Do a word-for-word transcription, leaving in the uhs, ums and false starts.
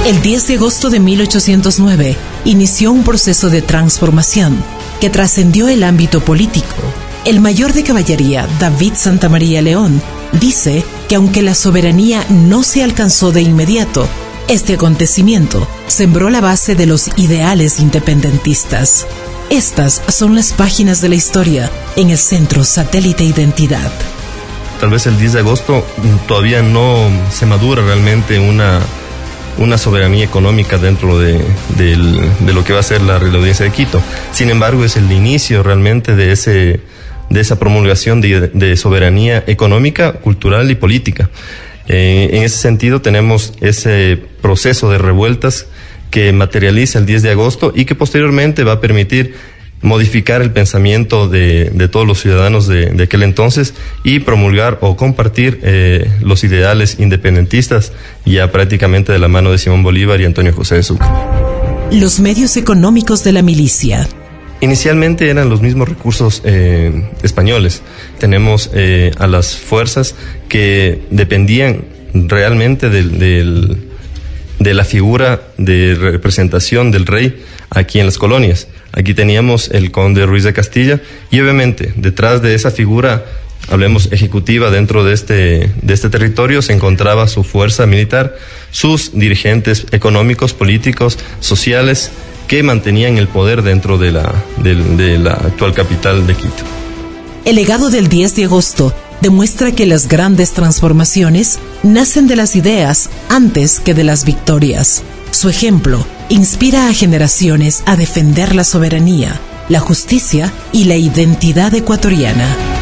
El diez de agosto de mil ochocientos nueve inició un proceso de transformación que trascendió el ámbito político. El mayor de caballería, David Santamaría León, dice que aunque la soberanía no se alcanzó de inmediato, este acontecimiento sembró la base de los ideales independentistas. Estas son las páginas de la historia en el Centro Satélite Identidad. Tal vez el diez de agosto todavía no se madura realmente una, una soberanía económica dentro de, de, de lo que va a ser la Real Audiencia de Quito. Sin embargo, es el inicio realmente de ese, de esa promulgación de, de soberanía económica, cultural y política. Eh, en ese sentido tenemos ese proceso de revueltas que materializa el diez de agosto y que posteriormente va a permitir modificar el pensamiento de, de todos los ciudadanos de, de aquel entonces y promulgar o compartir eh, los ideales independentistas ya prácticamente de la mano de Simón Bolívar y Antonio José de Sucre. Los medios económicos de la milicia. Inicialmente eran los mismos recursos eh, españoles. Tenemos eh, a las fuerzas que dependían realmente del, del, de la figura de representación del rey aquí en las colonias. Aquí teníamos el conde Ruiz de Castilla y obviamente detrás de esa figura, hablemos ejecutiva dentro de este, de este territorio, se encontraba su fuerza militar, sus dirigentes económicos, políticos, sociales, que mantenían el poder dentro de la, de, de la actual capital de Quito. El legado del diez de agosto demuestra que las grandes transformaciones nacen de las ideas antes que de las victorias. Su ejemplo inspira a generaciones a defender la soberanía, la justicia y la identidad ecuatoriana.